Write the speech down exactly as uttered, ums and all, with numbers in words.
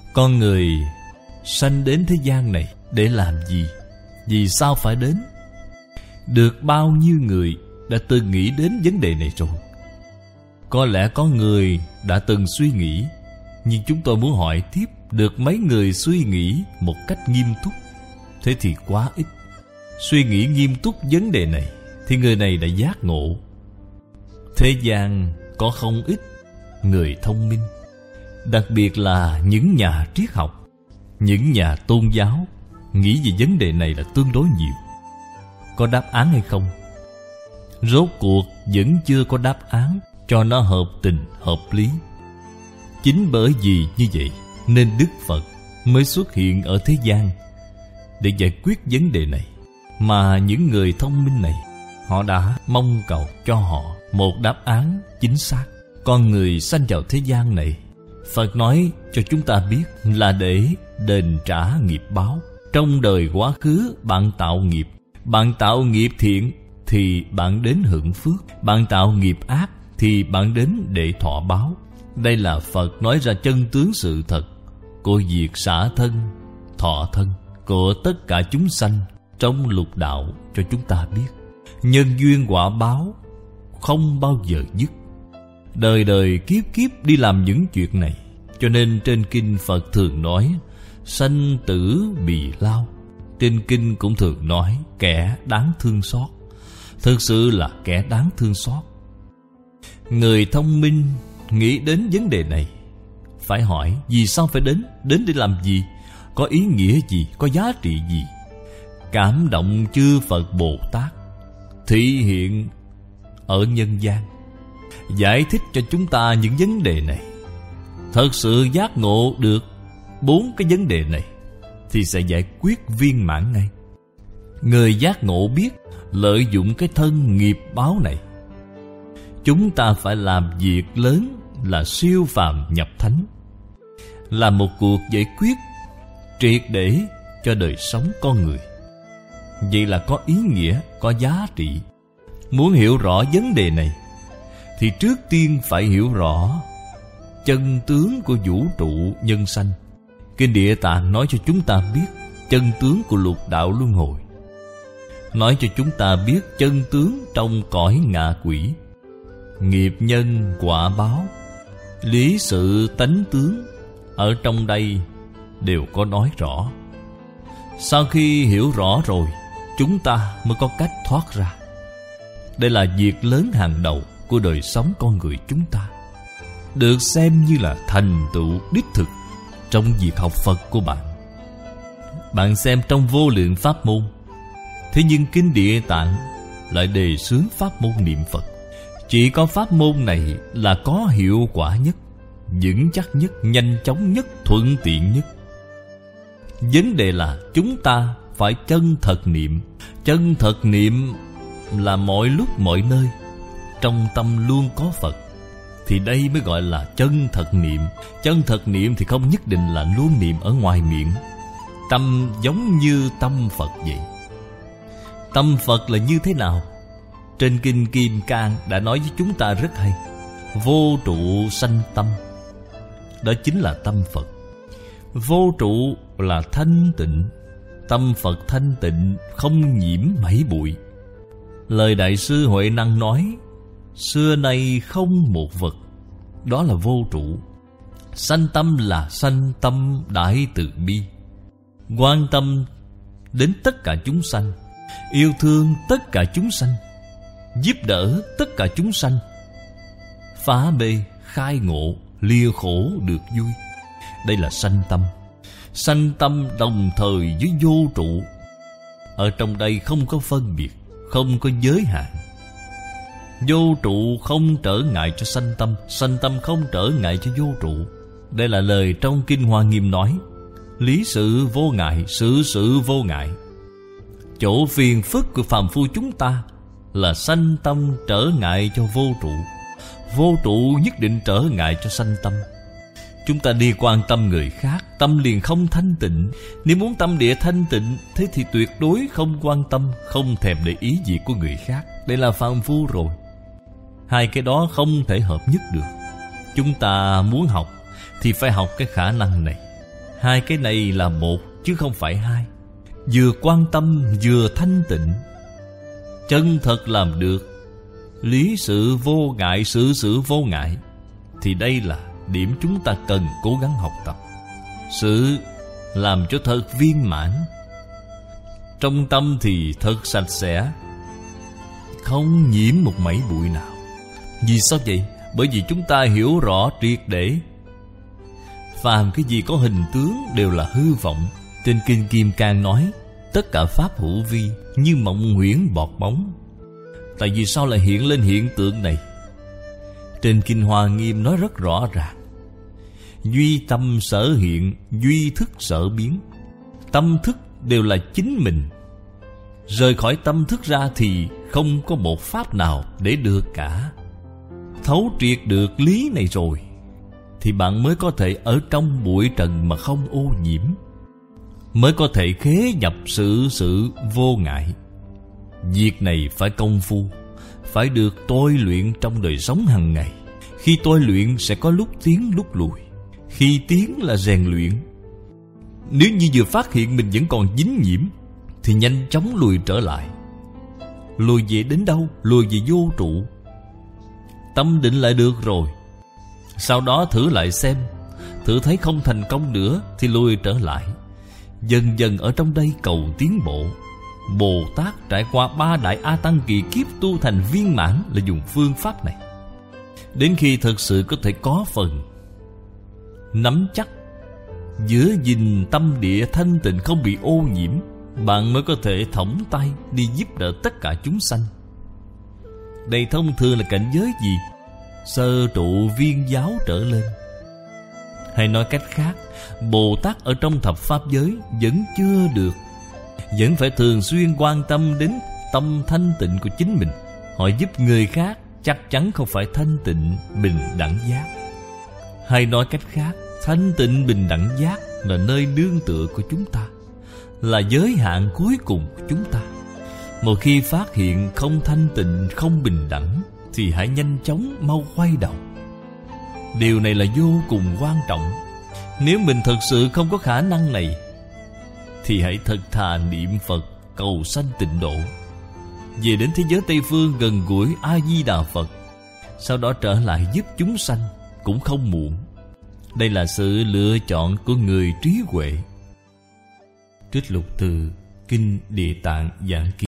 Con người sanh đến thế gian này để làm gì? Vì sao phải đến? Được bao nhiêu người đã từng nghĩ đến vấn đề này rồi? Có lẽ có người đã từng suy nghĩ, nhưng chúng tôi muốn hỏi tiếp, được mấy người suy nghĩ một cách nghiêm túc? Thế thì quá ít. Suy nghĩ nghiêm túc vấn đề này thì người này đã giác ngộ. Thế gian có không ít người thông minh, đặc biệt là những nhà triết học, những nhà tôn giáo, nghĩ về vấn đề này là tương đối nhiều. Có đáp án hay không? Rốt cuộc vẫn chưa có đáp án cho nó hợp tình, hợp lý. Chính bởi vì như vậy nên Đức Phật mới xuất hiện ở thế gian để giải quyết vấn đề này. Mà những người thông minh này, họ đã mong cầu cho họ một đáp án chính xác. Con người sanh vào thế gian này, Phật nói cho chúng ta biết là để đền trả nghiệp báo. Trong đời quá khứ bạn tạo nghiệp, bạn tạo nghiệp thiện thì bạn đến hưởng phước, bạn tạo nghiệp ác thì bạn đến để thọ báo. Đây là Phật nói ra chân tướng sự thật của việc xả thân, thọ thân của tất cả chúng sanh trong lục đạo cho chúng ta biết. Nhân duyên quả báo không bao giờ dứt, đời đời kiếp kiếp đi làm những chuyện này. Cho nên trên kinh Phật thường nói sanh tử bì lao. Trên kinh cũng thường nói kẻ đáng thương xót. Thực sự là kẻ đáng thương xót. Người thông minh nghĩ đến vấn đề này phải hỏi vì sao phải đến? Đến để làm gì? Có ý nghĩa gì? Có giá trị gì? Cảm động chư Phật Bồ Tát thị hiện ở nhân gian, giải thích cho chúng ta những vấn đề này. Thật sự giác ngộ được bốn cái vấn đề này thì sẽ giải quyết viên mãn ngay. Người giác ngộ biết lợi dụng cái thân nghiệp báo này, chúng ta phải làm việc lớn là siêu phàm nhập thánh, là một cuộc giải quyết triệt để cho đời sống con người. Vậy là có ý nghĩa, có giá trị. Muốn hiểu rõ vấn đề này thì trước tiên phải hiểu rõ chân tướng của vũ trụ nhân sanh. Kinh Địa Tạng nói cho chúng ta biết chân tướng của lục đạo luân hồi, nói cho chúng ta biết chân tướng trong cõi ngạ quỷ, nghiệp nhân quả báo, lý sự tánh tướng. Ở trong đây đều có nói rõ. Sau khi hiểu rõ rồi, chúng ta mới có cách thoát ra. Đây là việc lớn hàng đầu của đời sống con người chúng ta, được xem như là thành tựu đích thực trong việc học Phật của bạn. Bạn xem trong vô lượng pháp môn, thế nhưng kinh Địa Tạng lại đề xướng pháp môn niệm Phật. Chỉ có pháp môn này là có hiệu quả nhất, vững chắc nhất, nhanh chóng nhất, thuận tiện nhất. Vấn đề là chúng ta phải chân thật niệm. Chân thật niệm là mọi lúc mọi nơi trong tâm luôn có Phật, thì đây mới gọi là chân thật niệm. Chân thật niệm thì không nhất định là luôn niệm ở ngoài miệng. Tâm giống như tâm Phật vậy. Tâm Phật là như thế nào? Trên kinh Kim Cang đã nói với chúng ta rất hay. Vô trụ sanh tâm, đó chính là tâm Phật. Vô trụ là thanh tịnh. Tâm Phật thanh tịnh, không nhiễm mảy bụi. Lời Đại sư Huệ Năng nói, xưa nay không một vật, đó là vô trụ. Sanh tâm là sanh tâm đại từ bi, quan tâm đến tất cả chúng sanh, yêu thương tất cả chúng sanh, giúp đỡ tất cả chúng sanh, phá mê khai ngộ, lìa khổ được vui. Đây là sanh tâm. Sanh tâm đồng thời với vô trụ. Ở trong đây không có phân biệt, không có giới hạn. Vô trụ không trở ngại cho sanh tâm, sanh tâm không trở ngại cho vô trụ. Đây là lời trong Kinh Hoa Nghiêm nói. Lý sự vô ngại, sự sự vô ngại. Chỗ phiền phức của phàm phu chúng ta là sanh tâm trở ngại cho vô trụ. Vô trụ nhất định trở ngại cho sanh tâm. Chúng ta đi quan tâm người khác, tâm liền không thanh tịnh. Nếu muốn tâm địa thanh tịnh, thế thì tuyệt đối không quan tâm, không thèm để ý gì của người khác. Đây là phàm phu rồi. Hai cái đó không thể hợp nhất được. Chúng ta muốn học thì phải học cái khả năng này. Hai cái này là một chứ không phải hai. Vừa quan tâm vừa thanh tịnh, chân thật làm được lý sự vô ngại, sự sự vô ngại, thì đây là điểm chúng ta cần cố gắng học tập. Sự làm cho thật viên mãn, trong tâm thì thật sạch sẽ, không nhiễm một mảy bụi nào. Vì sao vậy? Bởi vì chúng ta hiểu rõ triệt để, phàm cái gì có hình tướng đều là hư vọng. Trên Kinh Kim Cang nói, tất cả pháp hữu vi, như mộng huyễn bọt bóng. Tại vì sao lại hiện lên hiện tượng này? Trên Kinh Hoa Nghiêm nói rất rõ ràng, duy tâm sở hiện, duy thức sở biến. Tâm thức đều là chính mình, rời khỏi tâm thức ra thì không có một pháp nào để được cả. Thấu triệt được lý này rồi thì bạn mới có thể ở trong bụi trần mà không ô nhiễm, mới có thể khế nhập sự sự vô ngại. Việc này phải công phu, phải được tôi luyện trong đời sống hàng ngày. Khi tôi luyện sẽ có lúc tiến lúc lùi. Khi tiến là rèn luyện. Nếu như vừa phát hiện mình vẫn còn dính nhiễm thì nhanh chóng lùi trở lại. Lùi về đến đâu? Lùi về vô trụ. Tâm định lại được rồi, sau đó thử lại xem, thử thấy không thành công nữa thì lùi trở lại. Dần dần ở trong đây cầu tiến bộ. Bồ Tát trải qua ba đại A Tăng kỳ kiếp tu thành viên mãn là dùng phương pháp này. Đến khi thật sự có thể có phần nắm chắc, giữ gìn tâm địa thanh tịnh không bị ô nhiễm, bạn mới có thể thõng tay đi giúp đỡ tất cả chúng sanh. Đây thông thường là cảnh giới gì? Sơ trụ viên giáo trở lên. Hay nói cách khác, Bồ Tát ở trong thập pháp giới vẫn chưa được, vẫn phải thường xuyên quan tâm đến tâm thanh tịnh của chính mình. Họ giúp người khác chắc chắn không phải thanh tịnh bình đẳng giác. Hay nói cách khác, thanh tịnh bình đẳng giác là nơi nương tựa của chúng ta, là giới hạn cuối cùng của chúng ta. Một khi phát hiện không thanh tịnh, không bình đẳng thì hãy nhanh chóng mau quay đầu. Điều này là vô cùng quan trọng. Nếu mình thật sự không có khả năng này thì hãy thật thà niệm Phật cầu sanh tịnh độ, về đến thế giới Tây Phương gần gũi A-di-đà Phật, sau đó trở lại giúp chúng sanh cũng không muộn. Đây là sự lựa chọn của người trí huệ. Trích lục từ Kinh Địa Tạng Giảng Kiếp.